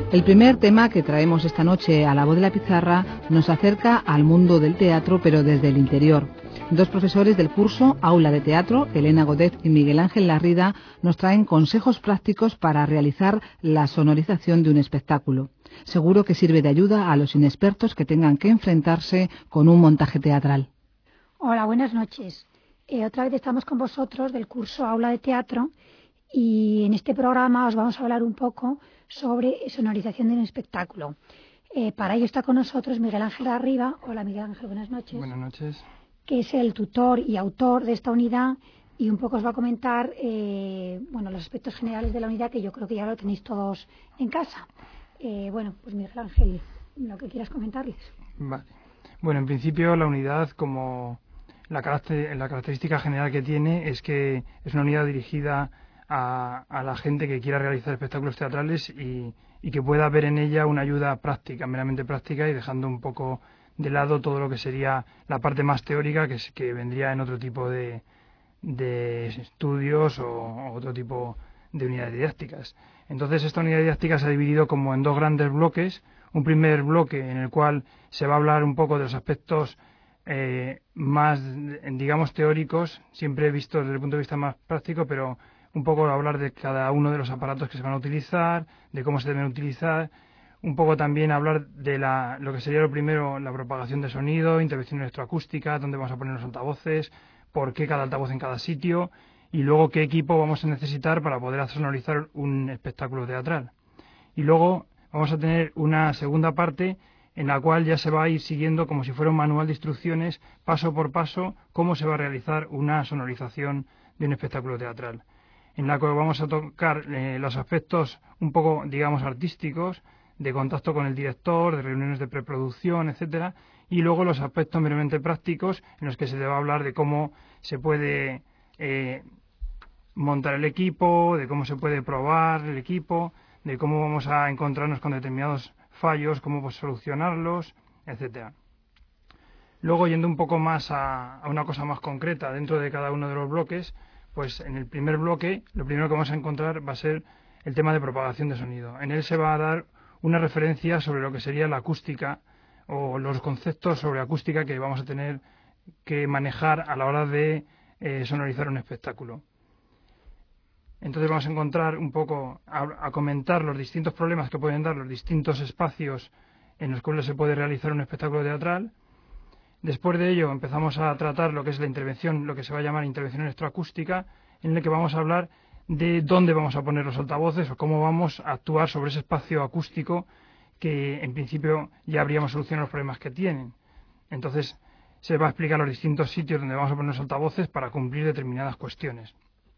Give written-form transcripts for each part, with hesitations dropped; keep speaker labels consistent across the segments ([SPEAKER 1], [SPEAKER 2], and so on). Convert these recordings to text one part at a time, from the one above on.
[SPEAKER 1] El primer tema que traemos esta noche a La Voz de la Pizarra nos acerca al mundo del teatro, pero desde el interior. Dos profesores del curso Aula de Teatro, Elena Godet y Miguel Ángel Larrida, nos traen consejos prácticos para realizar la sonorización de un espectáculo. Seguro que sirve de ayuda a los inexpertos que tengan que enfrentarse con un montaje teatral.
[SPEAKER 2] Hola, buenas noches. Otra vez estamos con vosotros del curso Aula de Teatro y en este programa os vamos a hablar un poco sobre sonorización de un espectáculo. Para ello está con nosotros Miguel Ángel Larrida. Hola Miguel Ángel, buenas noches.
[SPEAKER 3] Buenas noches.
[SPEAKER 2] Que es el tutor y autor de esta unidad y un poco os va a comentar los aspectos generales de la unidad, que yo creo que ya lo tenéis todos en casa. Pues Miguel Ángel, lo que quieras comentarles.
[SPEAKER 3] Vale. Bueno, en principio la unidad, como la característica general que tiene, es que es una unidad dirigida a la gente que quiera realizar espectáculos teatrales y que pueda ver en ella una ayuda práctica, meramente práctica, y dejando un poco de lado todo lo que sería la parte más teórica, que vendría en otro tipo de estudios o otro tipo de unidades didácticas. Entonces esta unidad didáctica se ha dividido como en dos grandes bloques. Un primer bloque en el cual se va a hablar un poco de los aspectos más, digamos, teóricos, siempre vistos desde el punto de vista más práctico, pero un poco hablar de cada uno de los aparatos que se van a utilizar, de cómo se deben utilizar, un poco también hablar de lo que sería lo primero, la propagación de sonido, intervención electroacústica, dónde vamos a poner los altavoces, por qué cada altavoz en cada sitio, y luego qué equipo vamos a necesitar para poder sonorizar un espectáculo teatral. Y luego vamos a tener una segunda parte en la cual ya se va a ir siguiendo, como si fuera un manual de instrucciones, paso por paso, cómo se va a realizar una sonorización de un espectáculo teatral, en la que vamos a tocar los aspectos un poco, digamos, artísticos, de contacto con el director, de reuniones de preproducción, etcétera, y luego los aspectos meramente prácticos, en los que se va a hablar de cómo se puede montar el equipo, de cómo se puede probar el equipo, de cómo vamos a encontrarnos con determinados fallos, cómo solucionarlos, etcétera. Luego, yendo un poco más a una cosa más concreta dentro de cada uno de los bloques, pues en el primer bloque lo primero que vamos a encontrar va a ser el tema de propagación de sonido. En él se va a dar una referencia sobre lo que sería la acústica o los conceptos sobre acústica que vamos a tener que manejar a la hora de sonorizar un espectáculo. Entonces vamos a encontrar un poco a comentar los distintos problemas que pueden dar los distintos espacios en los cuales se puede realizar un espectáculo teatral. Después de ello empezamos a tratar lo que es la intervención, lo que se va a llamar intervención electroacústica, en el que vamos a hablar de dónde vamos a poner los altavoces o cómo vamos a actuar sobre ese espacio acústico que en principio ya habríamos solucionado los problemas que tienen. Entonces se va a explicar los distintos sitios donde vamos a poner los altavoces para cumplir determinadas cuestiones.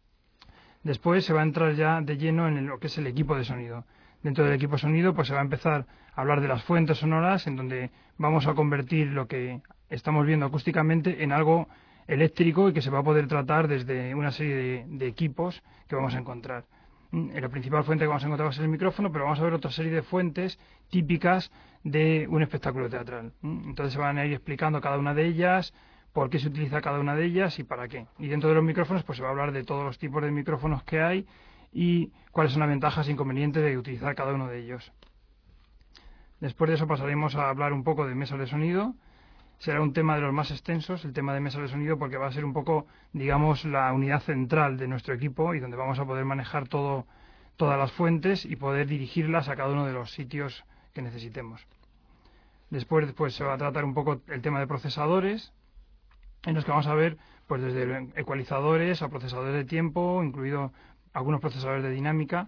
[SPEAKER 3] Después se va a entrar ya de lleno en lo que es el equipo de sonido. Dentro del equipo de sonido pues se va a empezar a hablar de las fuentes sonoras, en donde vamos a convertir lo que estamos viendo acústicamente en algo eléctrico y que se va a poder tratar desde una serie de equipos que vamos a encontrar. La principal fuente que vamos a encontrar va a ser el micrófono, pero vamos a ver otra serie de fuentes típicas de un espectáculo teatral. Entonces se van a ir explicando cada una de ellas, por qué se utiliza cada una de ellas y para qué. Y dentro de los micrófonos pues se va a hablar de todos los tipos de micrófonos que hay y cuáles son las ventajas e inconvenientes de utilizar cada uno de ellos. Después de eso pasaremos a hablar un poco de mesas de sonido. Será un tema de los más extensos, el tema de mesas de sonido, porque va a ser un poco, digamos, la unidad central de nuestro equipo y donde vamos a poder manejar todas las fuentes y poder dirigirlas a cada uno de los sitios que necesitemos. Después pues, se va a tratar un poco el tema de procesadores, en los que vamos a ver pues desde ecualizadores a procesadores de tiempo, incluido algunos procesadores de dinámica.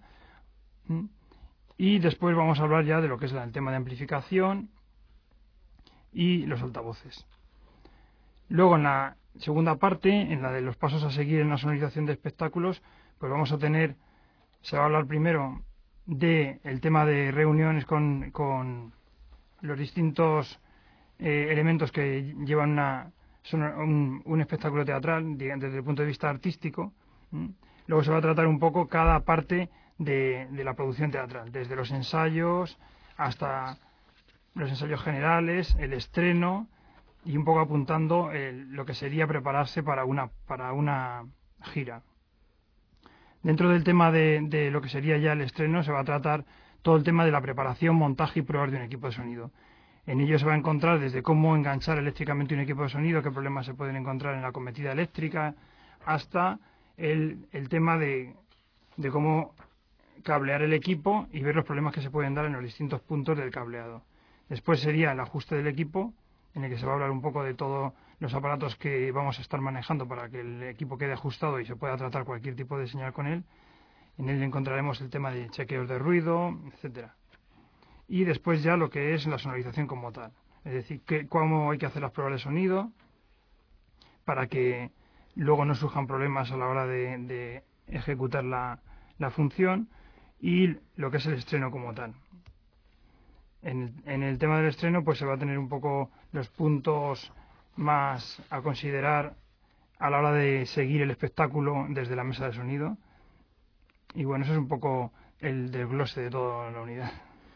[SPEAKER 3] Y después vamos a hablar ya de lo que es el tema de amplificación y los altavoces. Luego en la segunda parte, en la de los pasos a seguir en la sonorización de espectáculos, pues vamos a tener, se va a hablar primero del tema de reuniones con los distintos elementos que llevan un espectáculo teatral desde el punto de vista artístico. Luego se va a tratar un poco cada parte de la producción teatral, desde los ensayos hasta los ensayos generales, el estreno y un poco apuntando lo que sería prepararse para una gira. Dentro del tema de lo que sería ya el estreno se va a tratar todo el tema de la preparación, montaje y pruebas de un equipo de sonido. En ello se va a encontrar desde cómo enganchar eléctricamente un equipo de sonido, qué problemas se pueden encontrar en la cometida eléctrica, hasta el tema de cómo cablear el equipo y ver los problemas que se pueden dar en los distintos puntos del cableado. Después sería el ajuste del equipo, en el que se va a hablar un poco de todos los aparatos que vamos a estar manejando para que el equipo quede ajustado y se pueda tratar cualquier tipo de señal con él. En él encontraremos el tema de chequeos de ruido, etcétera. Y después ya lo que es la sonorización como tal. Es decir, cómo hay que hacer las pruebas de sonido para que luego no surjan problemas a la hora de ejecutar la función, y lo que es el estreno como tal. En el tema del estreno pues se va a tener un poco los puntos más a considerar a la hora de seguir el espectáculo desde la mesa de sonido. Y bueno, eso es un poco el desglose de toda la unidad.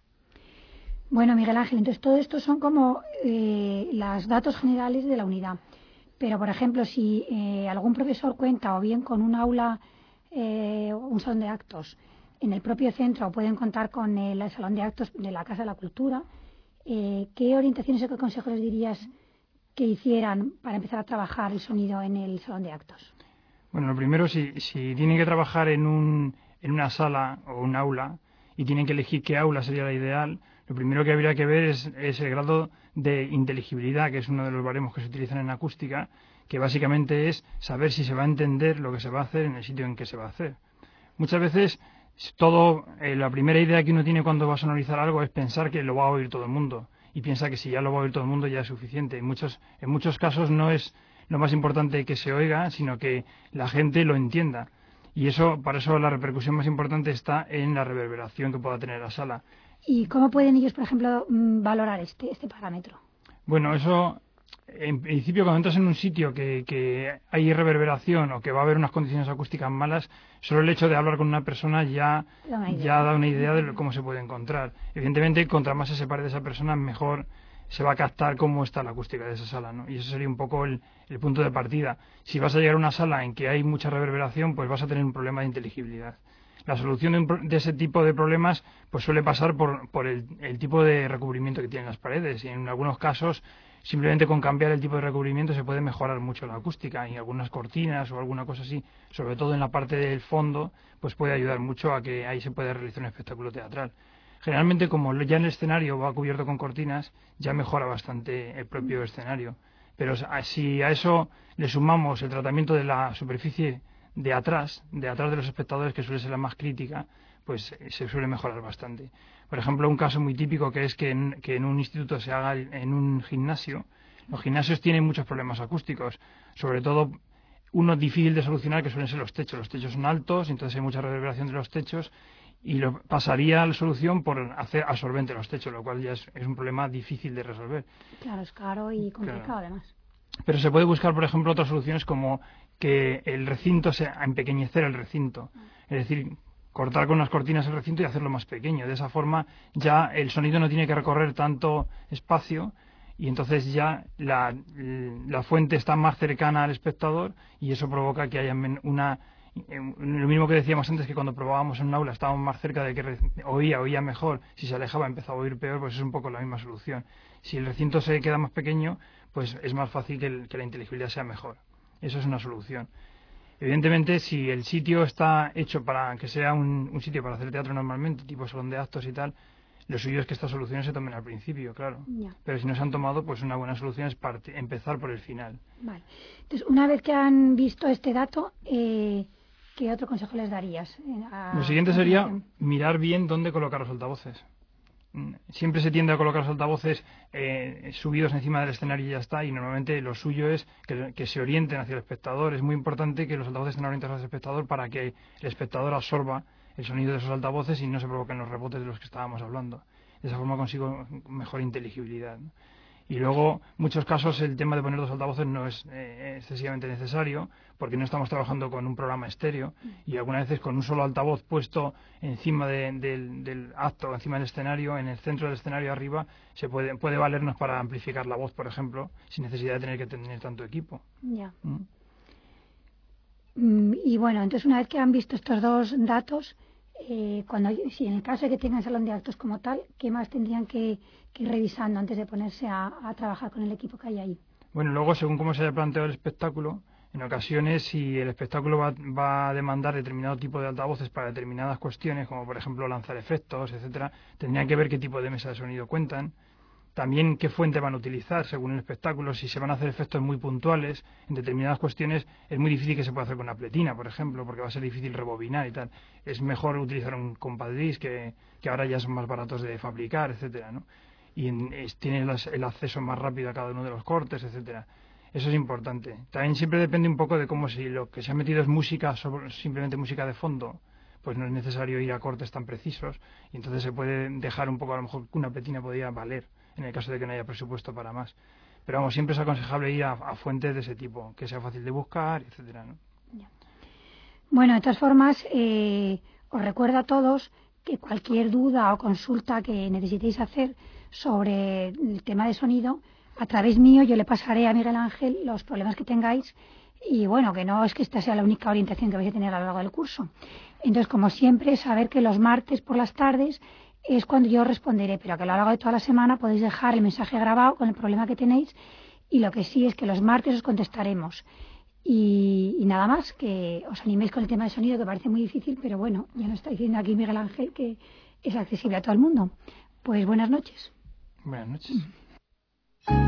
[SPEAKER 2] Bueno, Miguel Ángel, entonces todo esto son como los datos generales de la unidad. Pero, por ejemplo, si algún profesor cuenta o bien con un aula, un salón de actos en el propio centro, o pueden contar con el salón de actos de la Casa de la Cultura, ¿qué orientaciones o qué consejos les dirías que hicieran para empezar a trabajar el sonido en el salón de actos?
[SPEAKER 3] Bueno, lo primero, si tienen que trabajar en una sala o un aula y tienen que elegir qué aula sería la ideal, lo primero que habría que ver es el grado de inteligibilidad, que es uno de los baremos que se utilizan en acústica, que básicamente es saber si se va a entender lo que se va a hacer en el sitio en que se va a hacer. Muchas veces la primera idea que uno tiene cuando va a sonorizar algo es pensar que lo va a oír todo el mundo, y piensa que si ya lo va a oír todo el mundo ya es suficiente. En muchos casos no es lo más importante que se oiga, sino que la gente lo entienda. Y para eso la repercusión más importante está en la reverberación que pueda tener la sala.
[SPEAKER 2] ¿Y cómo pueden ellos, por ejemplo, valorar este parámetro?
[SPEAKER 3] Bueno, eso, en principio, cuando entras en un sitio que hay reverberación o que va a haber unas condiciones acústicas malas, solo el hecho de hablar con una persona ya da una idea de cómo se puede encontrar. Evidentemente, contra más se separe de esa persona, mejor se va a captar cómo está la acústica de esa sala, ¿no? Y eso sería un poco el punto de partida. Si vas a llegar a una sala en que hay mucha reverberación, pues vas a tener un problema de inteligibilidad. La solución de ese tipo de problemas pues suele pasar por el tipo de recubrimiento que tienen las paredes, y en algunos casos simplemente con cambiar el tipo de recubrimiento se puede mejorar mucho la acústica, y algunas cortinas o alguna cosa así, sobre todo en la parte del fondo, pues puede ayudar mucho a que ahí se pueda realizar un espectáculo teatral. Generalmente, como ya el escenario va cubierto con cortinas, ya mejora bastante el propio escenario. Pero si a eso le sumamos el tratamiento de la superficie de atrás de los espectadores, que suele ser la más crítica, pues se suele mejorar bastante. Por ejemplo, un caso muy típico que es que en un instituto se haga en un gimnasio. Los gimnasios tienen muchos problemas acústicos, sobre todo uno difícil de solucionar, que suelen ser los techos. Los techos son altos, entonces hay mucha reverberación de los techos, y pasaría la solución por hacer absorbente los techos, lo cual ya es un problema difícil de resolver.
[SPEAKER 2] Claro, es caro y complicado, claro, además.
[SPEAKER 3] Pero se puede buscar, por ejemplo, otras soluciones como que el recinto empequeñecer el recinto. Es decir, cortar con unas cortinas el recinto y hacerlo más pequeño. De esa forma ya el sonido no tiene que recorrer tanto espacio, y entonces ya la fuente está más cercana al espectador, y eso provoca que haya lo mismo que decíamos antes, que cuando probábamos en un aula estábamos más cerca de que oía mejor, si se alejaba empezaba a oír peor, pues es un poco la misma solución. Si el recinto se queda más pequeño, pues es más fácil que la inteligibilidad sea mejor. Eso es una solución. Evidentemente, si el sitio está hecho para que sea un sitio para hacer teatro normalmente, tipo salón de actos y tal, lo suyo es que estas soluciones se tomen al principio, claro.
[SPEAKER 2] Ya.
[SPEAKER 3] Pero si no se han tomado, pues una buena solución es empezar por el final.
[SPEAKER 2] Vale. Entonces, una vez que han visto este dato, ¿qué otro consejo les darías?
[SPEAKER 3] Lo siguiente sería mirar bien dónde colocar los altavoces. Siempre se tiende a colocar los altavoces subidos encima del escenario y ya está, y normalmente lo suyo es que se orienten hacia el espectador. Es muy importante que los altavoces estén orientados hacia el espectador para que el espectador absorba el sonido de esos altavoces y no se provoquen los rebotes de los que estábamos hablando. De esa forma consigo mejor inteligibilidad, ¿no? Y luego, en muchos casos, el tema de poner los altavoces no es excesivamente necesario, porque no estamos trabajando con un programa estéreo, y algunas veces con un solo altavoz puesto encima del acto, encima del escenario, en el centro del escenario arriba, puede valernos para amplificar la voz, por ejemplo, sin necesidad de tener que tener tanto equipo.
[SPEAKER 2] Ya. Y bueno, entonces una vez que han visto estos dos datos, Si en el caso de que tengan salón de actos como tal, ¿qué más tendrían que ir revisando antes de ponerse a trabajar con el equipo que hay ahí?
[SPEAKER 3] Bueno, luego, según cómo se haya planteado el espectáculo, en ocasiones, si el espectáculo va a demandar determinado tipo de altavoces para determinadas cuestiones, como por ejemplo lanzar efectos, etcétera, tendrían que ver qué tipo de mesa de sonido cuentan. También qué fuente van a utilizar según el espectáculo. Si se van a hacer efectos muy puntuales en determinadas cuestiones, es muy difícil que se pueda hacer con una pletina, por ejemplo, porque va a ser difícil rebobinar y tal. Es mejor utilizar un compadris que ahora ya son más baratos de fabricar, etcétera, ¿no? Y tiene el acceso más rápido a cada uno de los cortes, etcétera. Eso es importante. También siempre depende un poco de cómo, si lo que se ha metido es música, simplemente música de fondo, pues no es necesario ir a cortes tan precisos, y entonces se puede dejar un poco, a lo mejor una pletina podría valer en el caso de que no haya presupuesto para más. Pero vamos, siempre es aconsejable ir a fuentes de ese tipo, que sea fácil de buscar, etcétera, ¿no?
[SPEAKER 2] Bueno, de todas formas, os recuerdo a todos que cualquier duda o consulta que necesitéis hacer sobre el tema de sonido, a través mío yo le pasaré a Miguel Ángel los problemas que tengáis, y bueno, que no es que esta sea la única orientación que vais a tener a lo largo del curso. Entonces, como siempre, saber que los martes por las tardes es cuando yo responderé, pero que a lo largo de toda la semana podéis dejar el mensaje grabado con el problema que tenéis, y lo que sí es que los martes os contestaremos. Y nada más, que os animéis con el tema de sonido, que parece muy difícil, pero bueno, ya nos está diciendo aquí Miguel Ángel que es accesible a todo el mundo. Pues buenas noches.
[SPEAKER 3] Buenas noches.